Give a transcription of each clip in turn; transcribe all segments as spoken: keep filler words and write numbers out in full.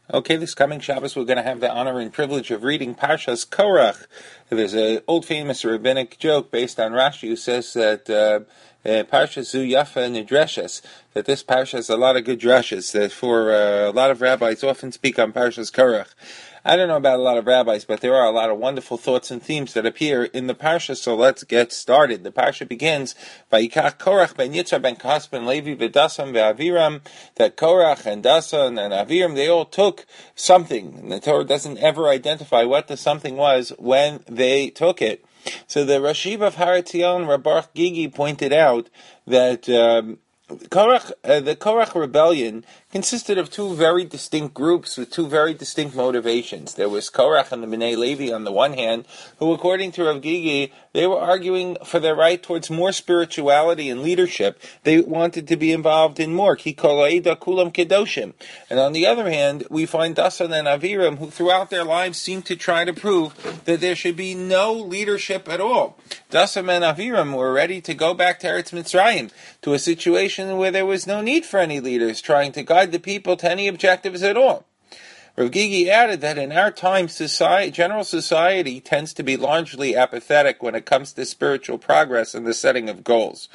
Okay, this coming Shabbos we're going to have the honor and privilege of reading Parshas Korach. There's an old famous rabbinic joke based on Rashi who says that uh, uh, Parshas Zu Yafa Nidreshes, that this Parsha has a lot of good drushes, that for uh, a lot of rabbis often speak on Parshas Korach. I don't know about a lot of rabbis, but there are a lot of wonderful thoughts and themes that appear in the Parsha, so let's get started. The Parsha begins, Vayikach Korach ben Yitzhar ben Kas ben Levi v'Dasan ve'Aviram, that Korach and Dasan and Aviram, they all took something. And the Torah doesn't ever identify what the something was when they took it. So the Rashiv of Har Etzion, Rabbi Gigi, pointed out that um, Korach, uh, the Korach rebellion consisted of two very distinct groups with two very distinct motivations. There was Korach and the Bnei Levi on the one hand, who, according to Rav Gigi, they were arguing for their right towards more spirituality and leadership. They wanted to be involved in more. Ki kol ha'eda kulam kedoshim. And on the other hand, we find Dasan and Aviram, who throughout their lives seem to try to prove that there should be no leadership at all. Dasan and Aviram were ready to go back to Eretz Mitzrayim, to a situation where there was no need for any leaders trying to guide the people to any objectives at all. Rav Gigi added that in our time, society, general society tends to be largely apathetic when it comes to spiritual progress and the setting of goals.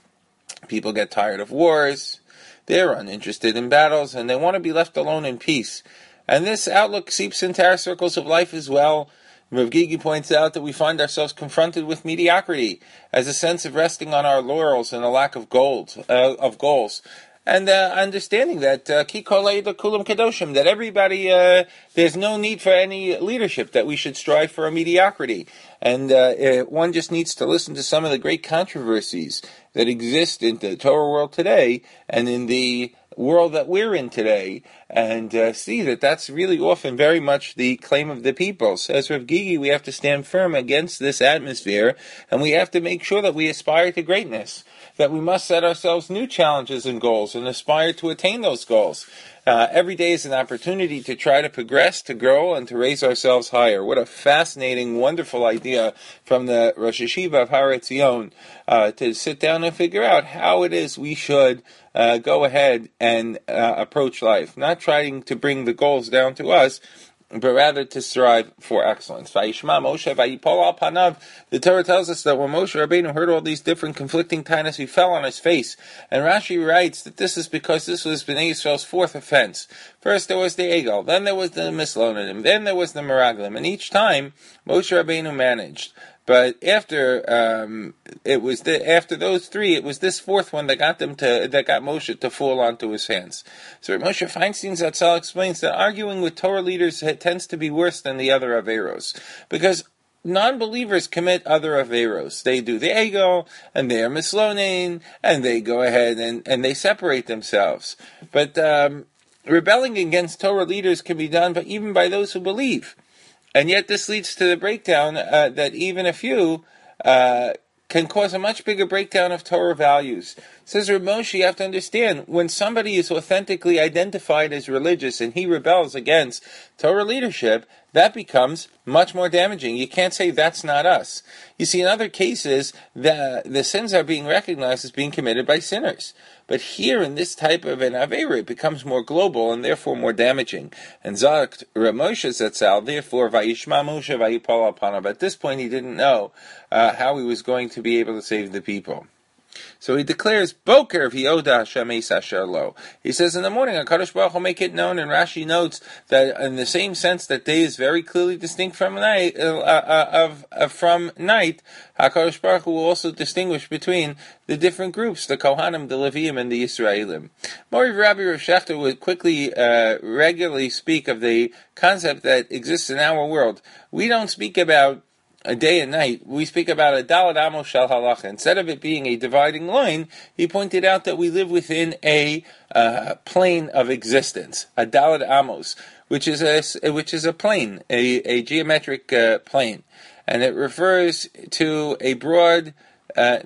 People get tired of wars, they're uninterested in battles, and they want to be left alone in peace. And this outlook seeps into our circles of life as well. Rav Gigi points out that we find ourselves confronted with mediocrity as a sense of resting on our laurels and a lack of gold, uh, of goals. And uh, understanding that ki kol ha'eda kulam kedoshim, that everybody, uh, there's no need for any leadership, that we should strive for a mediocrity. And uh, uh, one just needs to listen to some of the great controversies that exist in the Torah world today and in the world that we're in today, and uh, see that that's really often very much the claim of the people. So as Rav Gigi, we have to stand firm against this atmosphere, and we have to make sure that we aspire to greatness, that we must set ourselves new challenges and goals and aspire to attain those goals. Uh, every day is an opportunity to try to progress, to grow, and to raise ourselves higher. What a fascinating, wonderful idea from the Rosh Hashiva of Har Etzion, uh, to sit down and figure out how it is we should uh, go ahead and uh, approach life. Not trying to bring the goals down to us, but rather to strive for excellence. Vayishma Moshe vayipol al panav. The Torah tells us that when Moshe Rabbeinu heard all these different conflicting tainas, he fell on his face. And Rashi writes that this is because this was Bnei Yisrael's fourth offense. First there was the Egel, then there was the Mislonadim, then there was the Meraglim, and each time Moshe Rabbeinu managed. But after um, it was the, after those three, it was this fourth one that got them to that got Moshe to fall onto his hands. So Moshe Feinstein Zatzal explains that arguing with Torah leaders tends to be worse than the other averos, because non-believers commit other averos. They do the ego, and they are mislonain, and they go ahead and, and they separate themselves. But um, rebelling against Torah leaders can be done, but even by those who believe. And yet this leads to the breakdown uh, that even a few uh, can cause a much bigger breakdown of Torah values. Says Reb Moshe, you have to understand, when somebody is authentically identified as religious and he rebels against Torah leadership, that becomes much more damaging. You can't say that's not us. You see, in other cases, the, the sins are being recognized as being committed by sinners. But here, in this type of an Aveira, it becomes more global and therefore more damaging. And Zakt Reb Moshe Zatzal, therefore, Vayishma Moshe Vayipol al panav. At this point, he didn't know uh, how he was going to be able to save the people. So he declares, Boker v'yoda Hashem eis asher lo. He says in the morning, HaKadosh Baruch Hu make it known, and Rashi notes that in the same sense that day is very clearly distinct from night, uh, uh, of, uh, from night, HaKadosh Baruch Hu will also distinguish between the different groups, the Kohanim, the Leviim, and the Yisraelim. Mori Rabbi Rav Shechter would quickly, uh, regularly speak of the concept that exists in our world. We don't speak about a day and night, we speak about a Daled Amos Shel Halacha. Instead of it being a dividing line, he pointed out that we live within a uh, plane of existence, a Daled Amos, which is a which is a plane, a, a geometric uh, plane, and it refers to a broad, uh,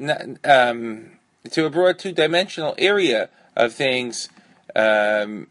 um, to a broad two-dimensional area of things. Um,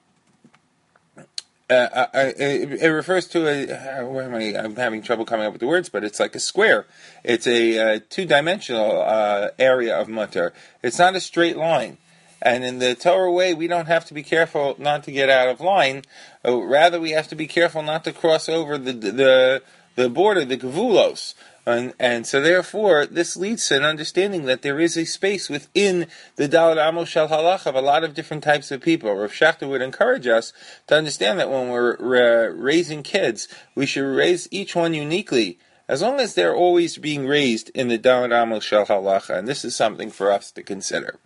Uh, uh, it, it refers to a, uh, where am I, I'm having trouble coming up with the words, but it's like a square. It's a uh, two-dimensional uh, area of mutter. It's not a straight line. And in the Torah way, we don't have to be careful not to get out of line. Uh, rather, we have to be careful not to cross over the the the border, the gevulos. And, and so therefore, this leads to an understanding that there is a space within the Daled Amos Shel Halach of a lot of different types of people. Rav Schachter would encourage us to understand that when we're uh, raising kids, we should raise each one uniquely, as long as they're always being raised in the Daled Amos Shel Halacha. And this is something for us to consider.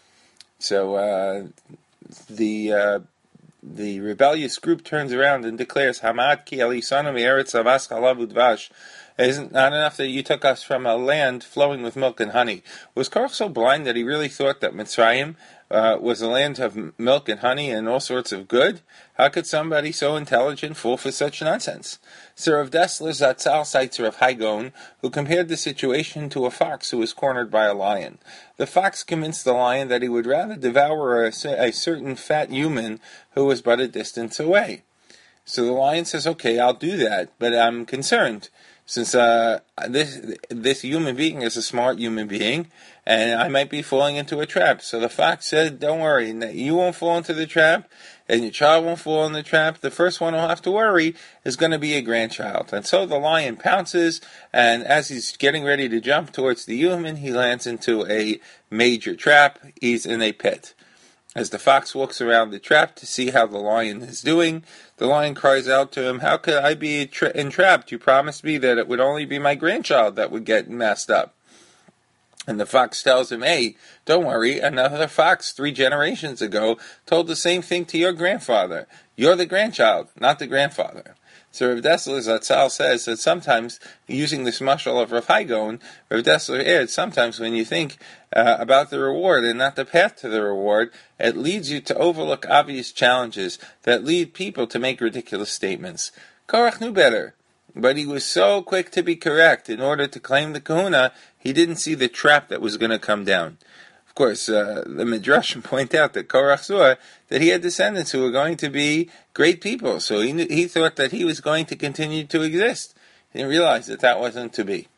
So uh, the uh, the rebellious group turns around and declares, Hamad ki elisanu me'eretz avas chalav udvash. It isn't not enough that you took us from a land flowing with milk and honey. Was Korach so blind that he really thought that Mitzrayim uh, was a land of milk and honey and all sorts of good? How could somebody so intelligent fall for such nonsense? Sir Rav Dessler Zatzal cites Rav Hai Gaon, who compared the situation to a fox who was cornered by a lion. The fox convinced the lion that he would rather devour a, a certain fat human who was but a distance away. So the lion says, okay, I'll do that, but I'm concerned. Since uh, this this human being is a smart human being, and I might be falling into a trap. So the fox said, don't worry, you won't fall into the trap, and your child won't fall in the trap. The first one who'll have to worry is going to be a grandchild. And so the lion pounces, and as he's getting ready to jump towards the human, he lands into a major trap. He's in a pit. As the fox walks around the trap to see how the lion is doing, the lion cries out to him, how could I be tra- entrapped? You promised me that it would only be my grandchild that would get messed up. And the fox tells him, hey, don't worry, another fox three generations ago told the same thing to your grandfather. You're the grandchild, not the grandfather. So Rav Dessler Zatzal says that sometimes, using this mashal of Rav Hai Gaon, Rav Dessler adds, sometimes when you think uh, about the reward and not the path to the reward, it leads you to overlook obvious challenges that lead people to make ridiculous statements. Korach knew better, but he was so quick to be correct in order to claim the kahuna, he didn't see the trap that was going to come down. Of course, uh, the Midrashim point out that Korach saw that he had descendants who were going to be great people, so he knew, he thought that he was going to continue to exist. He didn't realize that that wasn't to be.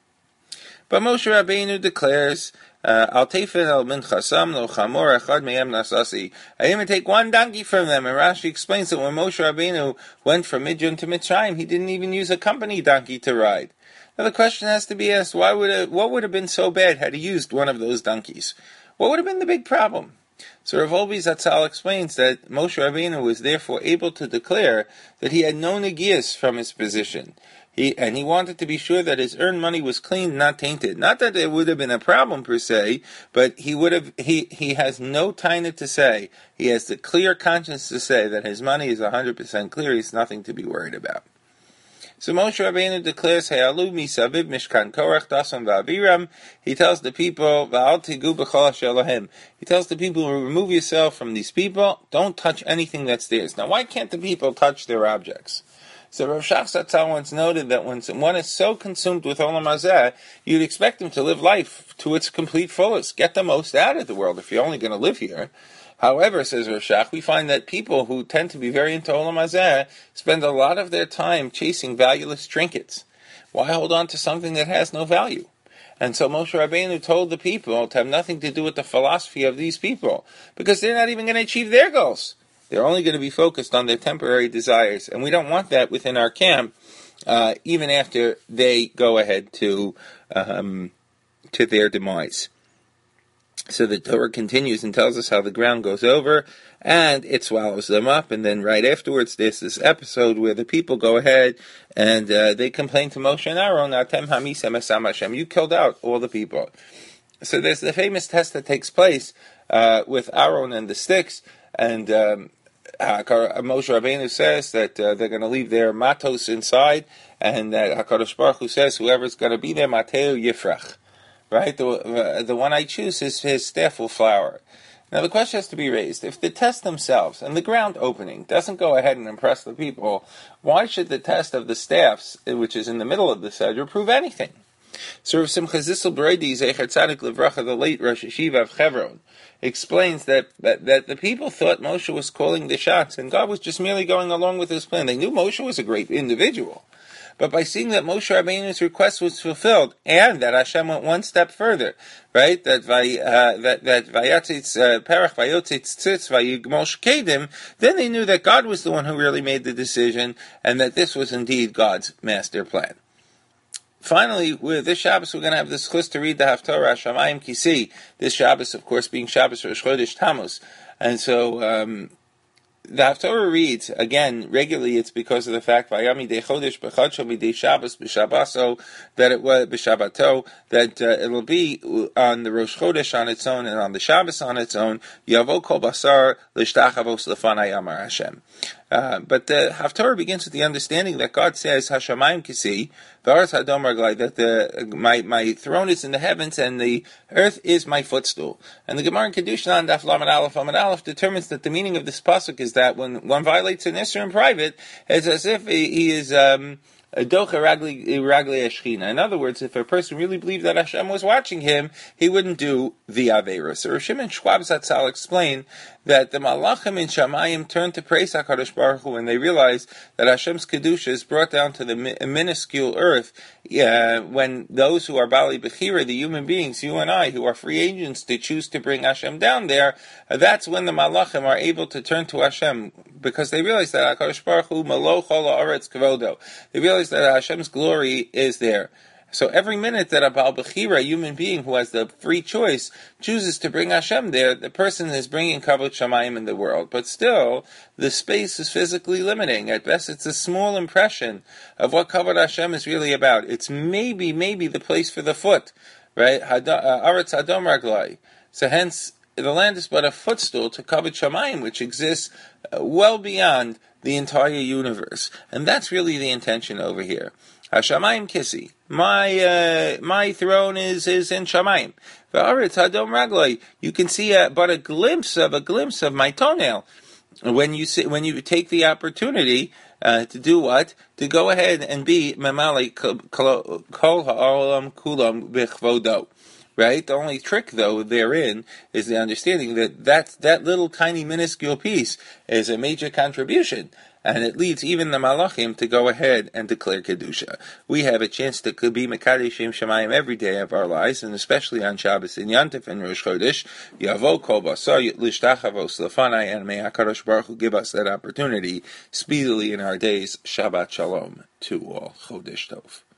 But Moshe Rabbeinu declares, Al tefen el min chasam lo chamor echad me'em nasasi. I didn't even take one donkey from them. And Rashi explains that when Moshe Rabbeinu went from Midian to Mitzrayim, he didn't even use a company donkey to ride. Now the question has to be asked, why would it, what would have been so bad had he used one of those donkeys? What would have been the big problem? So Rav Olvi Zatzal explains that Moshe Rabbeinu was therefore able to declare that he had no negias from his position. He, and he wanted to be sure that his earned money was clean, not tainted. Not that it would have been a problem per se, but he would have. He, he has no taina to say. He has the clear conscience to say that his money is one hundred percent clear. He's nothing to be worried about. So Moshe Rabbeinu declares, He'alu misaviv mishkan korach dasan va'aviram. He tells the people, Va'al tigu b'chol asher Elohim. He tells the people, remove yourself from these people. Don't touch anything that's theirs. Now, why can't the people touch their objects? So Rav Shach Zatzal once noted that when one is so consumed with Olam Hazeh, you'd expect him to live life to its complete fullest. Get the most out of the world if you're only going to live here. However, says Rav Shach, we find that people who tend to be very into Olam Hazeh spend a lot of their time chasing valueless trinkets. Why hold on to something that has no value? And so Moshe Rabbeinu told the people to have nothing to do with the philosophy of these people, because they're not even going to achieve their goals. They're only going to be focused on their temporary desires, and we don't want that within our camp, uh, even after they go ahead to um, to their demise. So the Torah continues and tells us how the ground goes over and it swallows them up. And then right afterwards, there's this episode where the people go ahead and uh, they complain to Moshe and Aaron, Atem hamisem esam Hashem, you killed out all the people. So there's the famous test that takes place uh, with Aaron and the sticks. And um, Moshe Rabbeinu says that uh, they're going to leave their matos inside. And that HaKadosh Baruch Hu says, whoever's going to be there, Mateo Yifrach. Right? The, uh, the one I choose, is his staff will flower. Now the question has to be raised. If the test themselves and the ground opening doesn't go ahead and impress the people, why should the test of the staffs, which is in the middle of the Seder, prove anything? So Rav Simcha Zissel Bredi, Zecher Tzadik Livracha, the late Rosh Yeshiva of Chevron, explains that, that that the people thought Moshe was calling the shots and God was just merely going along with his plan. They knew Moshe was a great individual. but by seeing that Moshe Rabbeinu's request was fulfilled, and that Hashem went one step further, right? That vay, uh, that that vayatzitz perach vayotzitz tzitz vayigmol shkedim. Then they knew that God was the one who really made the decision, and that this was indeed God's master plan. Finally, with this Shabbos, we're going to have this chus to read the Haftorah Shamayim Kisi. This Shabbos, of course, being Shabbos Rosh Chodesh Tammuz, and so. Um, The Haftorah reads, again, regularly it's because of the fact, Vayami de Chodesh b'chadsho midei Shabbos b'Shabbaso, that it was, b'Shabbato, that uh, it'll be on the Rosh Chodesh on its own and on the Shabbos on its own, Yavo kol basar l'shtachavos lefanai amar Hashem. Uh, but the Haftorah begins with the understanding that God says, Hashamayim kisi, v'aretz hadom raglai, that the, my, my throne is in the heavens and the earth is my footstool. And the Gemara in Kedushin, Daf Lamed Aleph Amud Aleph, determines that the meaning of this pasuk is that when one violates an Isser in private, it's as if he is um, a docha ragli ragli eshchina. In other words, if a person really believed that Hashem was watching him, he wouldn't do the Aveira. So Rosh Shimon Schwab Zatzal explained that the Malachim in Shamayim turned to praise HaKadosh Baruch Hu when they realized that Hashem's Kedusha is brought down to the mi- minuscule earth, uh, when those who are Bali Bechira, the human beings, you and I, who are free agents to choose to bring Hashem down there, uh, that's when the Malachim are able to turn to Hashem, because they realize that HaKadosh Baruch Hu Malo Chol Haaretz Kavodo. They realize that Hashem's glory is there. So every minute that a Baal Bechira, a human being who has the free choice, chooses to bring Hashem there, the person is bringing Kavod Shamayim in the world. But still, the space is physically limiting. At best, it's a small impression of what Kavod Hashem is really about. It's maybe, maybe the place for the foot, right? Aretz Hadom Raglai. So hence, the land is but a footstool to Kavod Shamayim, which exists well beyond the entire universe. And that's really the intention over here. Hashamayim Kisi. My uh, my throne is, is in Shamayim. V'aretz hadom raglai. You can see a, but a glimpse of a glimpse of my toenail when you see, when you take the opportunity uh, to do what? To go ahead and be memali kol ha'olam kulam b'chvodo. Right? The only trick, though, therein is the understanding that that, that little tiny minuscule piece is a major contribution. And it leads even the Malachim to go ahead and declare Kedusha. We have a chance to be Mekadesh Shem Shamayim every day of our lives, and especially on Shabbos and Yantif and Rosh Chodesh. Yavo Kol Basar Lishtachavos Lefanai, and may HaKadosh Baruch Hu give us that opportunity speedily in our days. Shabbat Shalom to all. Chodesh Tov.